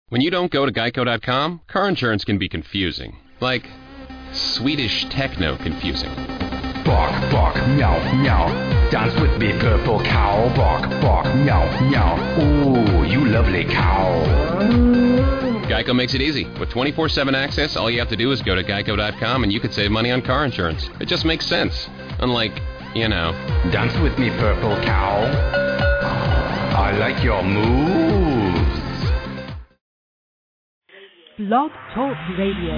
When you don't go to Geico.com, car insurance can be confusing. Like Swedish techno confusing. Bark, bark, meow, meow. Dance with me, purple cow. Bark, bark, meow, meow. Ooh, you lovely cow. Geico makes it easy. With 24/7 access, all you have to do is go to Geico.com and you could save money on car insurance. It just makes sense. Unlike, Dance with me, purple cow. I like your moves. Blog Talk Radio.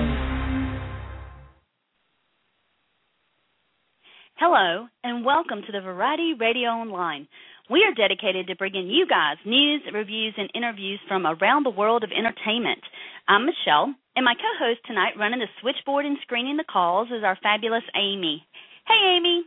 Hello, and welcome to the Variety Radio Online. We are dedicated to bringing you guys news, reviews, and interviews from around the world of entertainment. I'm Michelle, and my co-host tonight running the switchboard and screening the calls is our fabulous Amy. Hey, Amy.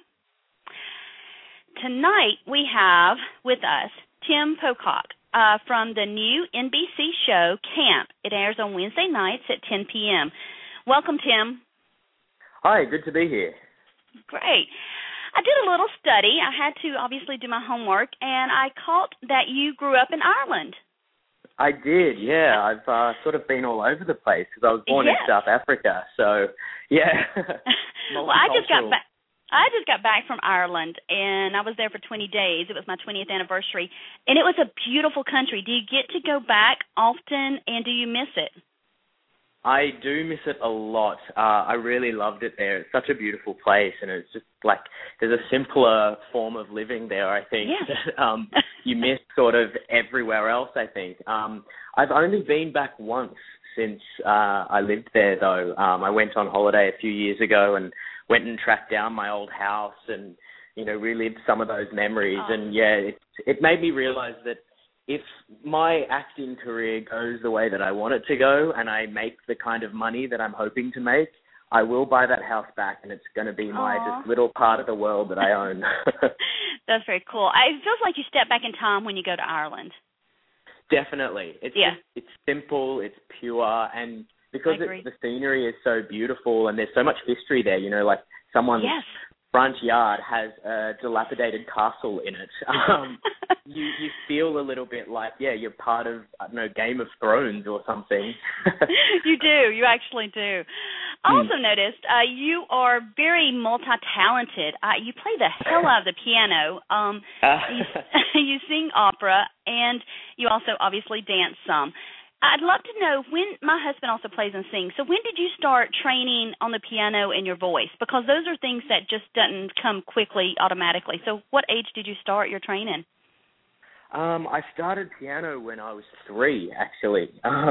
Tonight we have with us Tim Pocock from the new NBC show Camp. It airs on Wednesday nights at 10 p.m. Welcome, Tim. Hi, good to be here. Great. I did a little study. I had to obviously do my homework, and I caught that you grew up in Ireland. I did, yeah. I've sort of been all over the place because I was born in South Africa. So, yeah. Well, I just got back from Ireland, and I was there for 20 days. It was my 20th anniversary, and it was a beautiful country. Do you get to go back often, and do you miss it? I do miss it a lot. I really loved it there. It's such a beautiful place, and it's just like there's a simpler form of living there, I think, that you miss sort of everywhere else, I think. I've only been back once since I lived there, though. I went on holiday a few years ago and went and tracked down my old house and, relived some of those memories. Oh. And, it made me realize that if my acting career goes the way that I want it to go and I make the kind of money that I'm hoping to make, I will buy that house back, and it's going to be my just little part of the world that I own. That's very cool. It feels like you step back in time when you go to Ireland. Definitely. It's simple, it's pure, and because the scenery is so beautiful and there's so much history there, like someone's front yard has a dilapidated castle in it. You feel a little bit like, you're part of, Game of Thrones or something. You do. You actually do. I also noticed you are very multi-talented. You play the hell out of the piano. You sing opera, and you also obviously dance some. I'd love to know when my husband also plays and sings. So when did you start training on the piano and your voice? Because those are things that just doesn't come quickly, automatically. So what age did you start your training? I started piano when I was 3, actually.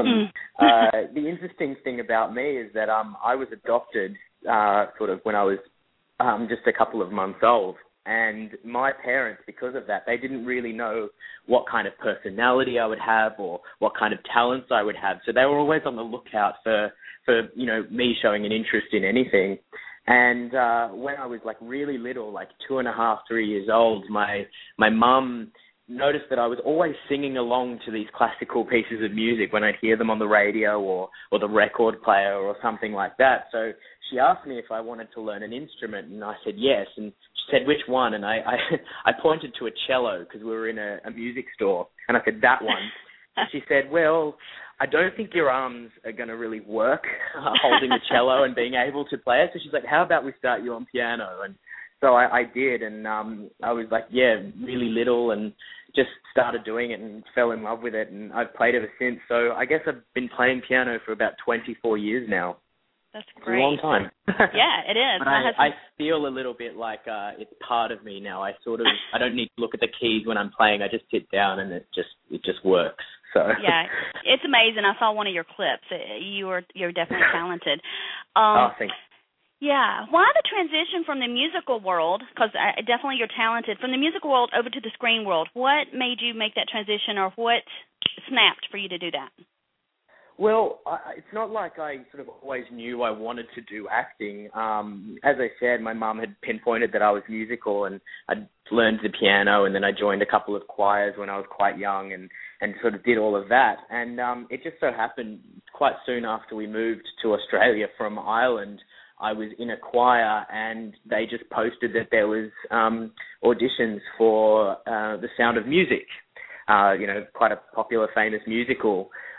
The interesting thing about me is that I was adopted sort of when I was just a couple of months old. And my parents, because of that, they didn't really know what kind of personality I would have or what kind of talents I would have. So they were always on the lookout for me showing an interest in anything. And when I was like really little, like 2.5, 3 years old, my mum noticed that I was always singing along to these classical pieces of music when I'd hear them on the radio or the record player or something like that. So she asked me if I wanted to learn an instrument, and I said yes. And she said, which one? And I pointed to a cello because we were in a music store, and I said, that one. And she said, well, I don't think your arms are going to really work holding a cello and being able to play it. So she's like, how about we start you on piano? And so I did, and I was like, really little, and just started doing it and fell in love with it, and I've played ever since. So I guess I've been playing piano for about 24 years now. That's great. It's a long time. Yeah, it is. But I feel a little bit like it's part of me now. I don't need to look at the keys when I'm playing. I just sit down and it just works. So yeah, it's amazing. I saw one of your clips. You're definitely talented. Thanks. Yeah. Why the transition from the musical world, because definitely you're talented, from the musical world over to the screen world? What made you make that transition, or what snapped for you to do that? Well, it's not like I sort of always knew I wanted to do acting. As I said, my mum had pinpointed that I was musical, and I'd learned the piano, and then I joined a couple of choirs when I was quite young and sort of did all of that. And it just so happened quite soon after we moved to Australia from Ireland, I was in a choir, and they just posted that there was auditions for The Sound of Music, quite a popular, famous musical.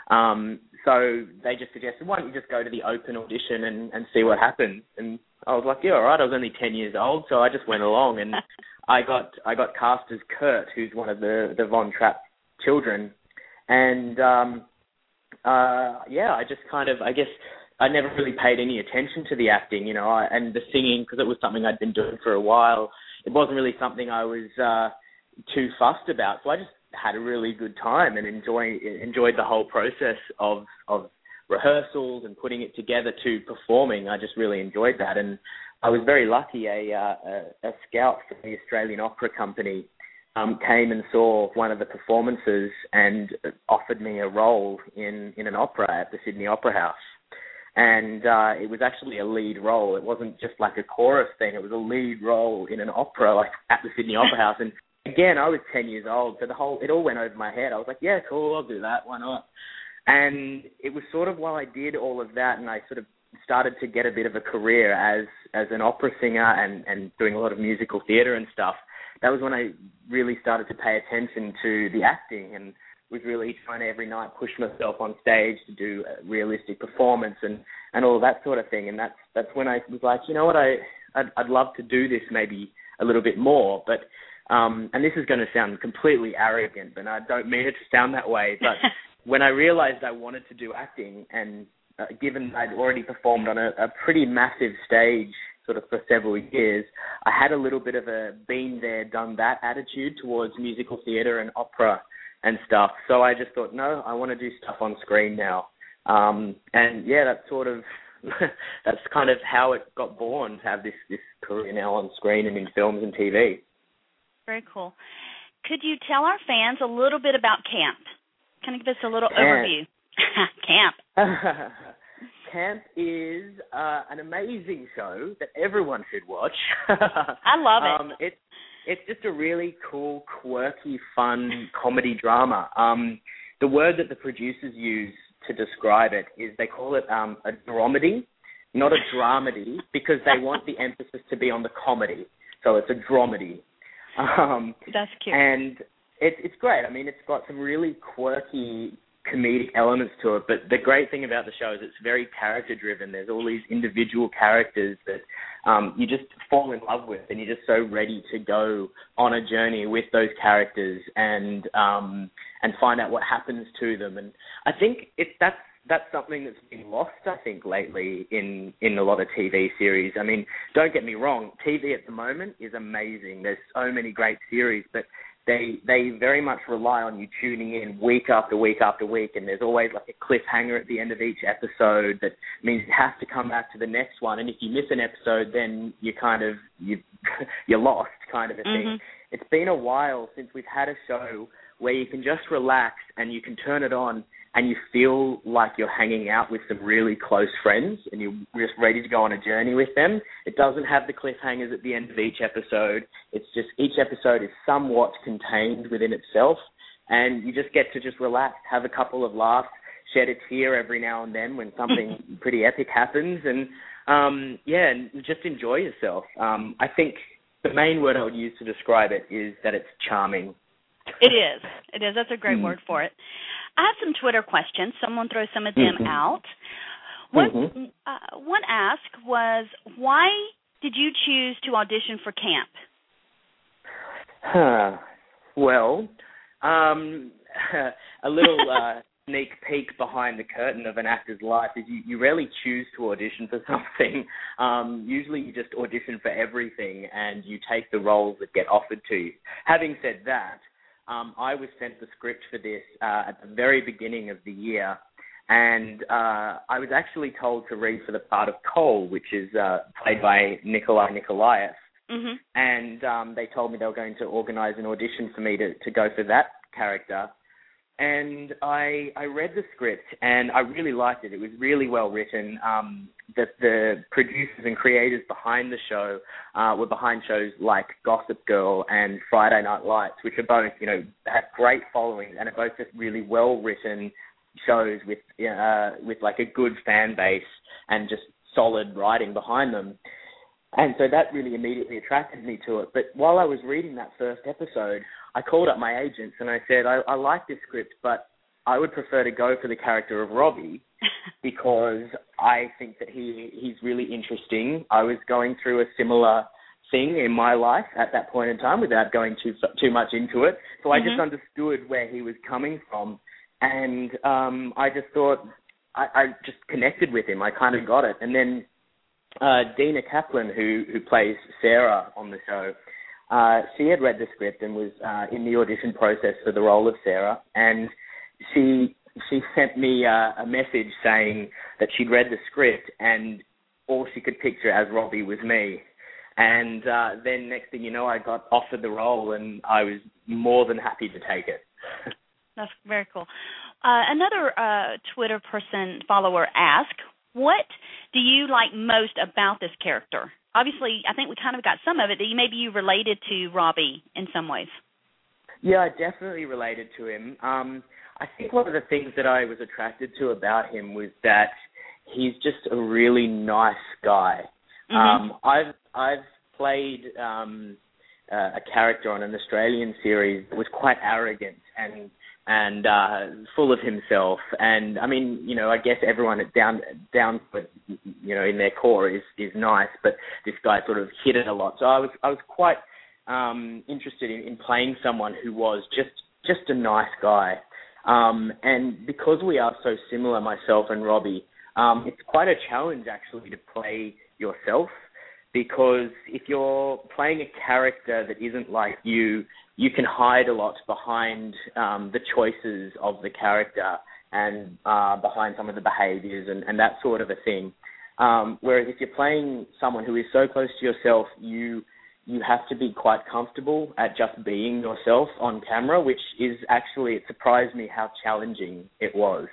So they just suggested, why don't you just go to the open audition and see what happens? And I was like, yeah, all right. I was only 10 years old, so I just went along, and I got cast as Kurt, who's one of the Von Trapp children. And I just kind of, I guess, I never really paid any attention to the acting, and the singing, because it was something I'd been doing for a while. It wasn't really something I was too fussed about, so I just had a really good time and enjoyed the whole process of rehearsals and putting it together to performing. I just really enjoyed that, and I was very lucky. A scout from the Australian Opera Company came and saw one of the performances and offered me a role in an opera at the Sydney Opera House. And it was actually a lead role. It wasn't just like a chorus thing. It was a lead role in an opera, like at the Sydney Opera House. And again, I was 10 years old, so it all went over my head. I was like, yeah, cool, I'll do that. Why not? And it was sort of while I did all of that, and I sort of started to get a bit of a career as an opera singer and doing a lot of musical theatre and stuff. That was when I really started to pay attention to the acting and was really trying to every night push myself on stage to do a realistic performance and all that sort of thing. And that's when I was like, you know what, I'd love to do this maybe a little bit more. But and this is going to sound completely arrogant, and I don't mean it to sound that way, but when I realized I wanted to do acting, and given I'd already performed on a pretty massive stage sort of for several years, I had a little bit of a been there, done that attitude towards musical theatre and opera and stuff. So I just thought, no, I want to do stuff on screen now. And yeah, that's sort of, that's kind of how it got born, to have this career now on screen and in films and TV. Very cool. Could you tell our fans a little bit about Camp? Can you give us a little overview? Camp. Camp is an amazing show that everyone should watch. I love it. It's just a really cool, quirky, fun comedy drama. The word that the producers use to describe it is they call it a dramedy, not a dramedy, because they want the emphasis to be on the comedy. So it's a dramedy. That's cute. And it's great. I mean, it's got some really quirky comedic elements to it, but the great thing about the show is it's very character driven. There's all these individual characters that you just fall in love with, and you're just so ready to go on a journey with those characters and find out what happens to them. And I think that's something that's been lost, I think, lately in a lot of TV series. I mean, don't get me wrong, TV at the moment is amazing. There's so many great series, but they very much rely on you tuning in week after week after week, and there's always like a cliffhanger at the end of each episode that means you have to come back to the next one. And if you miss an episode, then you're lost, kind of a thing. It's been a while since we've had a show where you can just relax and you can turn it on and you feel like you're hanging out with some really close friends and you're just ready to go on a journey with them. It doesn't have the cliffhangers at the end of each episode. It's just each episode is somewhat contained within itself, and you just get to just relax, have a couple of laughs, shed a tear every now and then when something pretty epic happens, and and just enjoy yourself. I think the main word I would use to describe it is that it's charming. It is. That's a great word for it. I have some Twitter questions. Someone throw some of them out. One ask was, why did you choose to audition for Camp? Well, a little sneak peek behind the curtain of an actor's life is you rarely choose to audition for something. Usually you just audition for everything and you take the roles that get offered to you. Having said that, I was sent the script for this at the very beginning of the year, and I was actually told to read for the part of Cole, which is played by Nikolai Nikolaev. And they told me they were going to organise an audition for me to go for that character. And I read the script, and I really liked it. It was really well written. The producers and creators behind the show were behind shows like Gossip Girl and Friday Night Lights, which are both, have great followings and are both just really well written shows with like a good fan base and just solid writing behind them. And so that really immediately attracted me to it. But while I was reading that first episode, I called up my agents and I said, I like this script, but I would prefer to go for the character of Robbie because I think that he's really interesting. I was going through a similar thing in my life at that point in time without going too much into it. So I just understood where he was coming from, and I just thought I just connected with him. I kind of got it. And then Dina Kaplan, who plays Sarah on the show, she had read the script and was in the audition process for the role of Sarah, and she sent me a message saying that she'd read the script and all she could picture as Robbie was me. And then next thing you know, I got offered the role, and I was more than happy to take it. That's very cool. Another Twitter follower asked, what do you like most about this character? Obviously, I think we kind of got some of it, that maybe you related to Robbie in some ways. Yeah, I definitely related to him. I think one of the things that I was attracted to about him was that he's just a really nice guy. I've played a character on an Australian series that was quite arrogant and full of himself. And I mean, you know, I guess everyone down, you know, in their core is nice, but this guy sort of hid it a lot. So I was quite interested in playing someone who was just a nice guy. And because we are so similar, myself and Robbie, it's quite a challenge actually to play yourself, because if you're playing a character that isn't like you can hide a lot behind the choices of the character and behind some of the behaviors and that sort of a thing. Whereas if you're playing someone who is so close to yourself, you have to be quite comfortable at just being yourself on camera, which is actually, it surprised me how challenging it was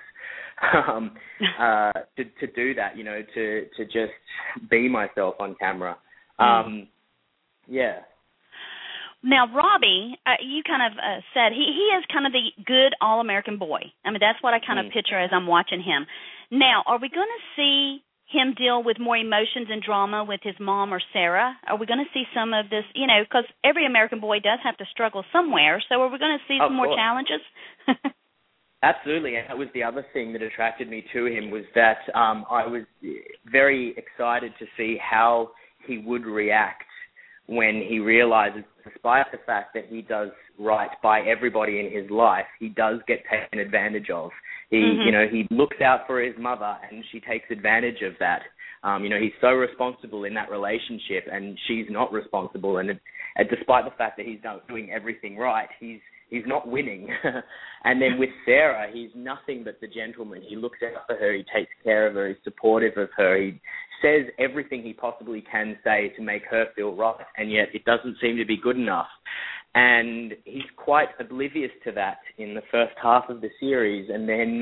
to do that, you know, to just be myself on camera. Yeah. Now, Robbie, you kind of said he is kind of the good all-American boy. I mean, that's what I kind of picture as I'm watching him. Now, are we going to see him deal with more emotions and drama with his mom or Sarah? Are we going to see some of this, you know, because every American boy does have to struggle somewhere, so are we going to see some more challenges? Absolutely, and that was the other thing that attracted me to him, was that I was very excited to see how he would react when he realizes, despite the fact that he does right by everybody in his life, he does get taken advantage of. He, you know, he looks out for his mother, and she takes advantage of that. You know, he's so responsible in that relationship, and she's not responsible. And despite the fact that he's doing everything right, he's not winning. And then with Sarah, he's nothing but the gentleman. He looks out for her, he takes care of her, he's supportive of her, he says everything he possibly can say to make her feel right, and yet it doesn't seem to be good enough. And he's quite oblivious to that in the first half of the series, and then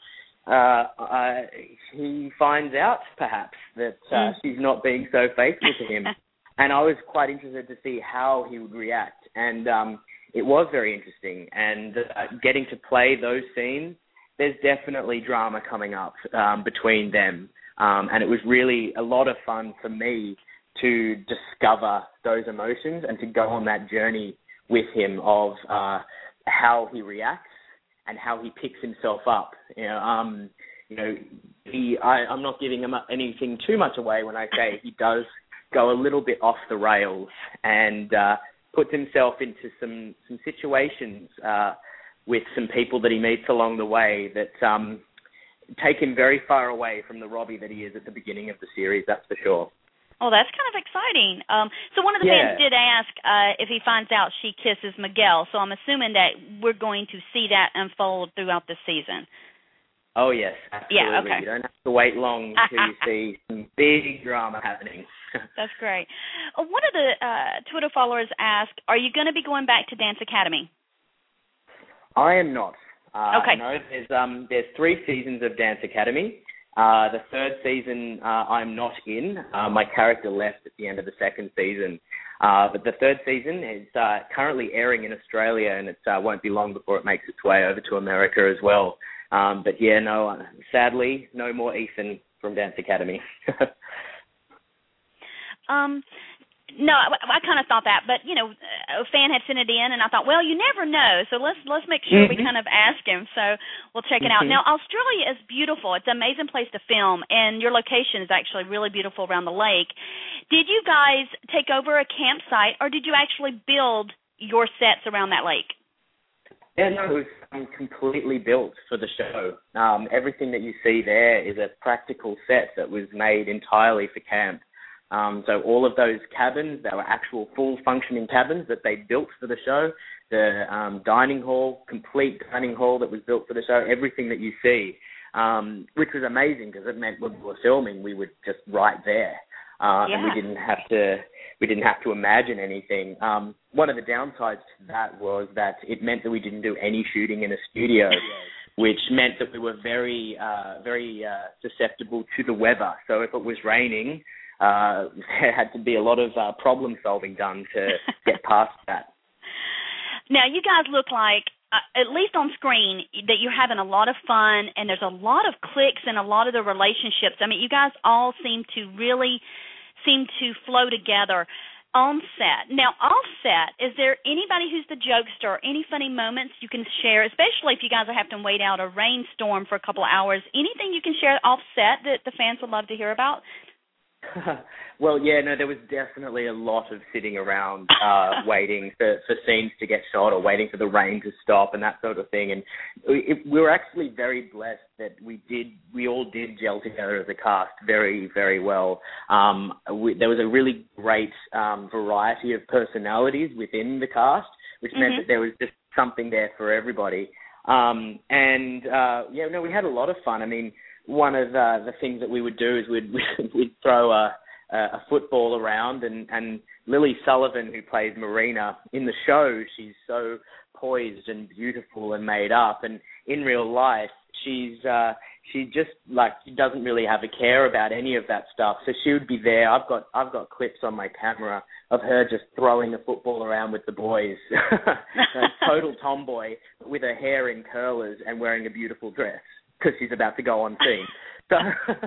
he finds out, perhaps, that she's not being so faithful to him. And I was quite interested to see how he would react, and it was very interesting. And getting to play those scenes, there's definitely drama coming up between them. And it was really a lot of fun for me to discover those emotions and to go on that journey with him of how he reacts and how he picks himself up. I'm not giving him anything too much away when I say he does go a little bit off the rails and puts himself into some situations with some people that he meets along the way that take him very far away from the Robbie that he is at the beginning of the series, that's for sure. Oh, that's kind of exciting. So one of the fans did ask if he finds out she kisses Miguel, so I'm assuming that we're going to see that unfold throughout the season. Oh, yes, absolutely. Yeah, okay. You don't have to wait long until you see some big drama happening. That's great. One of the Twitter followers asked, are you going to be going back to Dance Academy? I am not. Okay. No, there's 3 seasons of Dance Academy. The 3rd season I'm not in. My character left at the end of the 2nd season. But the 3rd season is currently airing in Australia, and it won't be long before it makes its way over to America as well. But yeah, no, sadly, no more Ethan from Dance Academy. No, I kind of thought that, but a fan had sent it in, and I thought, well, you never know, so let's make sure we kind of ask him. So we'll check it out. Now, Australia is beautiful. It's an amazing place to film, and your location is actually really beautiful around the lake. Did you guys take over a campsite, or did you actually build your sets around that lake? Yeah, no, it was completely built for the show. Everything that you see there is a practical set that was made entirely for camp. So all of those cabins, they were actual full functioning cabins that they built for the show. The dining hall, complete dining hall that was built for the show, everything that you see, which was amazing because it meant when we were filming, we were just right there. And we didn't have to imagine anything. One of the downsides to that was that it meant that we didn't do any shooting in a studio, which meant that we were very susceptible to the weather. So if it was raining, there had to be a lot of problem solving done to get past that. Now, you guys look like, at least on screen, that you're having a lot of fun, and there's a lot of clicks and a lot of the relationships. I mean, you guys all seem to flow together on set. Now, off set, is there anybody who's the jokester, any funny moments you can share, especially if you guys are having to wait out a rainstorm for a couple of hours? Anything you can share off set that the fans would love to hear about? Well, yeah, no, there was definitely a lot of sitting around waiting for scenes to get shot or waiting for the rain to stop and that sort of thing. And we were actually very blessed that we all did gel together as a cast very, very well. There was a really great variety of personalities within the cast, which meant that there was just something there for everybody. We had a lot of fun. I mean, one of the things that we would do is we'd throw a football around, and Lily Sullivan, who plays Marina in the show, she's so poised and beautiful and made up, and in real life she just she doesn't really have a care about any of that stuff. So she would be there. I've got clips on my camera of her just throwing a football around with the boys. A total tomboy with her hair in curlers and wearing a beautiful dress, because she's about to go on scene. So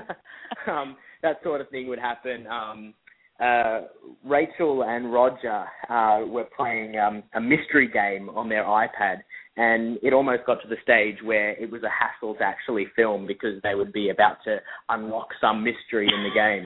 that sort of thing would happen. Rachel and Roger were playing a mystery game on their iPad, and it almost got to the stage where it was a hassle to actually film because they would be about to unlock some mystery in the game.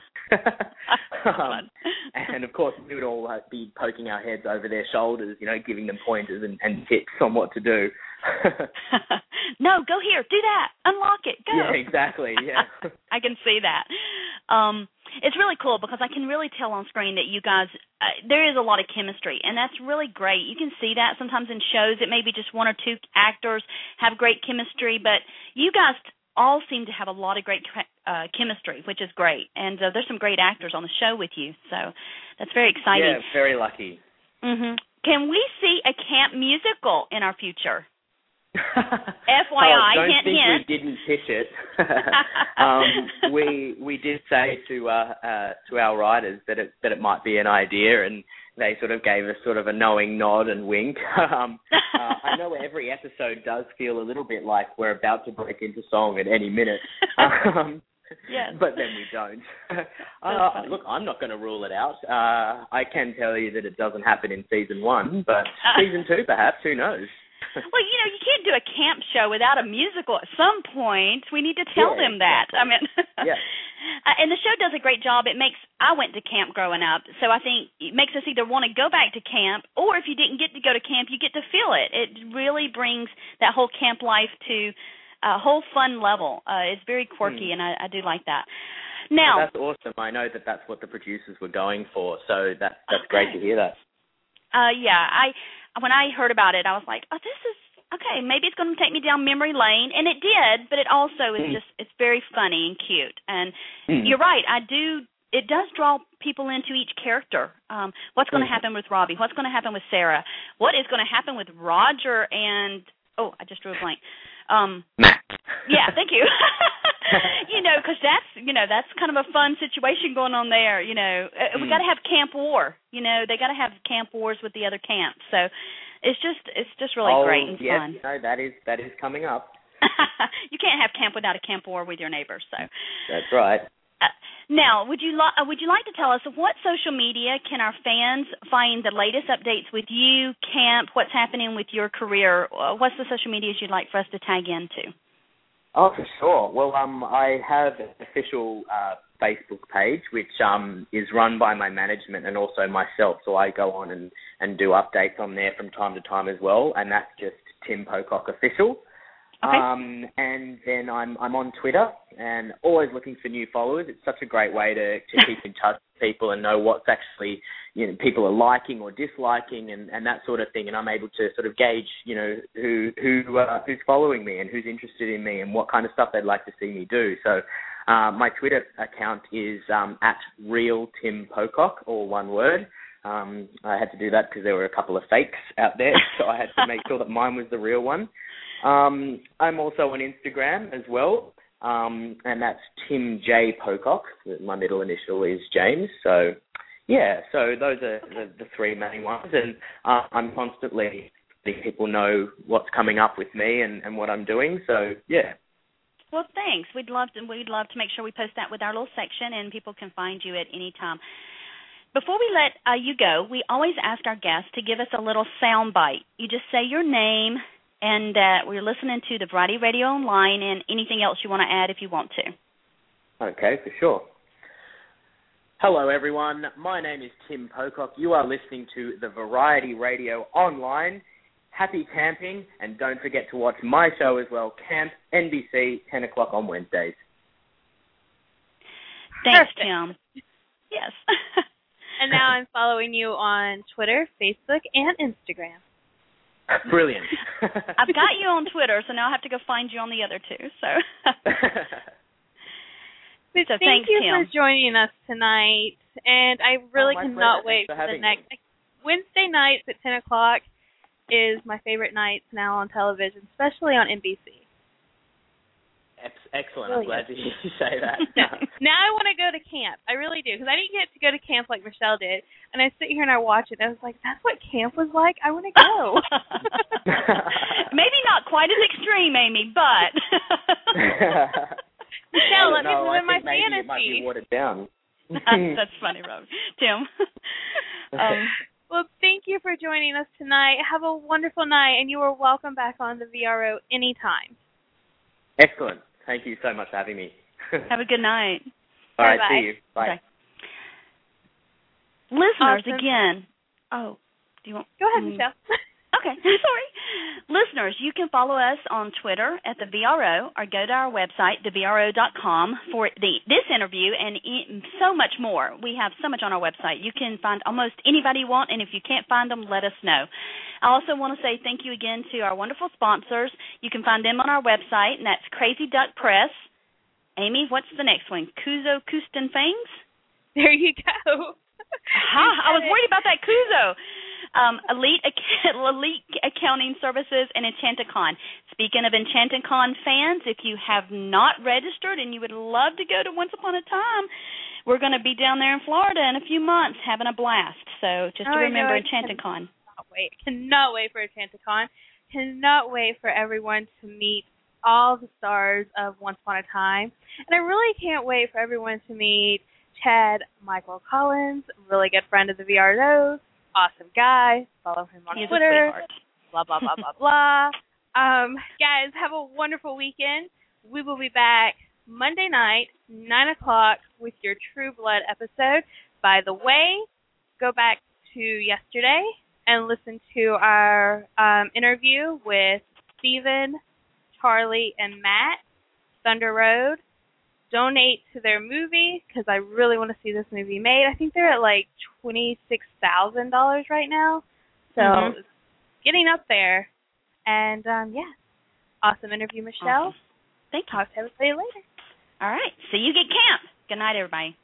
And of course, we would all be poking our heads over their shoulders, giving them pointers and tips on what to do. No, go here, do that, unlock it, go. Yeah, exactly, yeah. I can see that. It's really cool because I can really tell on screen that you guys, there is a lot of chemistry, and that's really great. You can see that sometimes in shows. It may be just one or two actors have great chemistry, but you guys all seem to have a lot of great chemistry, which is great. And there's some great actors on the show with you, so that's very exciting. Yeah, very lucky. Mm-hmm. Can we see a camp musical in our future? FYI, hint, hint. We didn't pitch it. We did say to our writers that it might be an idea, and they sort of gave us sort of a knowing nod and wink. I know every episode does feel a little bit like we're about to break into song at any minute. Yes. But then we don't. Look, I'm not going to rule it out. I can tell you that it doesn't happen in season 1, but season 2 perhaps, who knows? Well, you can't do a camp show without a musical at some point. We need to tell them that. Exactly. I mean, yeah. And the show does a great job. I went to camp growing up, so I think it makes us either want to go back to camp, or if you didn't get to go to camp, you get to feel it. It really brings that whole camp life to a whole fun level. It's very quirky, and I do like that. Now, that's awesome. I know that's what the producers were going for, so that's great to hear that. When I heard about it, I was like, oh, this is, okay, maybe it's going to take me down memory lane. And it did, but it also is it's very funny and cute. And you're right, it does draw people into each character. What's going to happen with Robbie? What's going to happen with Sarah? What is going to happen with Roger and, I just drew a blank. Matt. Yeah, thank you. Because that's kind of a fun situation going on there. We got to have camp war. They got to have camp wars with the other camps. So it's just really great and fun. No, that is coming up. You can't have camp without a camp war with your neighbors. So that's right. Now, would you like to tell us what social media can our fans find the latest updates with you, camp, what's happening with your career? What's the social medias you'd like for us to tag into? Oh, for sure. Well, I have an official Facebook page, which is run by my management and also myself. So I go on and do updates on there from time to time as well, and that's just Tim Pocock Official. Okay. And then I'm on Twitter and always looking for new followers. It's such a great way to keep in touch with people and know what's actually, people are liking or disliking and that sort of thing. And I'm able to sort of gauge, who's following me and who's interested in me and what kind of stuff they'd like to see me do. So my Twitter account is at Real Tim Pocock, all one word. I had to do that because there were a couple of fakes out there, so I had to make sure that mine was the real one. I'm also on Instagram as well, and that's Tim J. Pocock. My middle initial is James. So, yeah, so those are the three main ones, and I'm constantly letting people know what's coming up with me and what I'm doing. So, yeah. Well, thanks. We'd love to make sure we post that with our little section, and people can find you at any time. Before we let you go, we always ask our guests to give us a little sound bite. You just say your name, and we're listening to the Variety Radio Online, and anything else you want to add if you want to. Okay, for sure. Hello, everyone. My name is Tim Pocock. You are listening to the Variety Radio Online. Happy camping, and don't forget to watch my show as well, Camp NBC, 10 o'clock on Wednesdays. Thanks, Perfect. Tim. Yes. And now I'm following you on Twitter, Facebook, and Instagram. Brilliant. I've got you on Twitter, so now I have to go find you on the other two. So Thank thanks, you Tim. for joining us tonight, and I really cannot wait for the next Wednesday nights at 10 o'clock is my favorite nights now on television, especially on NBC. Excellent. Really I'm glad to hear you say that. Now I want to go to camp. I really do, because I didn't get to go to camp like Michelle did, and I sit here and I watch it, and I was like, that's what camp was like? I want to go. Maybe not quite as extreme, Amy, but... Michelle, let me live my maybe fantasy. It might be watered down. That's funny, Rob. Tim. Well, thank you for joining us tonight. Have a wonderful night, and you are welcome back on the VRO anytime. Excellent. Thank you so much for having me. Have a good night. All right, Bye-bye. see you. Bye. Okay. Listeners, Awesome. again. Oh, do you want? Go ahead, Michelle. Okay, sorry. Listeners, you can follow us on Twitter at the VRO or go to our website, thevro.com, for this interview and so much more. We have so much on our website. You can find almost anybody you want, and if you can't find them, let us know. I also want to say thank you again to our wonderful sponsors. You can find them on our website, and that's Crazy Duck Press. Amy, what's the next one? Kuzo Kusten Fangs? There you go. I was worried about that Kuzo. Elite Accounting Services and Enchanticon. Speaking of Enchanticon fans, if you have not registered and you would love to go to Once Upon a Time, we're going to be down there in Florida in a few months having a blast. So just to remember Enchanticon. Cannot wait for Enchanticon. Cannot wait for everyone to meet all the stars of Once Upon a Time. And I really can't wait for everyone to meet Chad Michael Collins, really good friend of the VROs. Awesome guy. Follow him on Twitter. Blah, blah, blah, blah, blah. Guys, have a wonderful weekend. We will be back Monday night, 9 o'clock, with your True Blood episode. By the way, go back to yesterday and listen to our interview with Steven, Charlie, and Matt, Thunder Road. Donate to their movie, because I really want to see this movie made. I think they're at like $26,000 right now. So it's getting up there. And, yeah. Awesome interview, Michelle. Awesome. Thank you. Talk to everybody later. All right. See you at camp. Good night, everybody.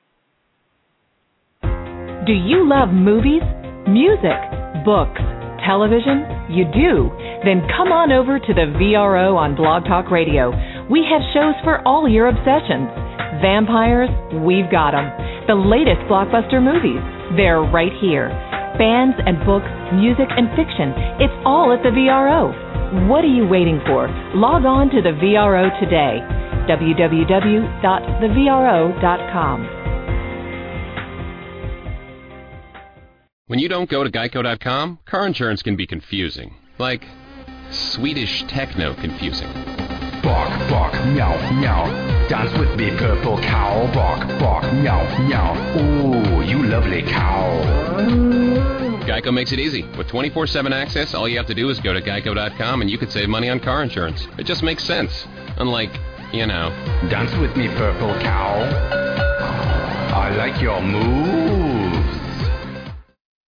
Do you love movies, music, books, television? You do? Then come on over to the VRO on Blog Talk Radio. We have shows for all your obsessions. Vampires, we've got them. The latest blockbuster movies, they're right here. Bands and books, music and fiction, it's all at the VRO. What are you waiting for? Log on to the VRO today. www.thevro.com. When you don't go to Geico.com, car insurance can be confusing. Like Swedish techno confusing. Bark, bark, meow, meow. Dance with me, purple cow. Bark, bark, meow, meow. Ooh, you lovely cow. Geico makes it easy. With 24/7 access, all you have to do is go to Geico.com and you could save money on car insurance. It just makes sense. Unlike, Dance with me, purple cow. I like your moves.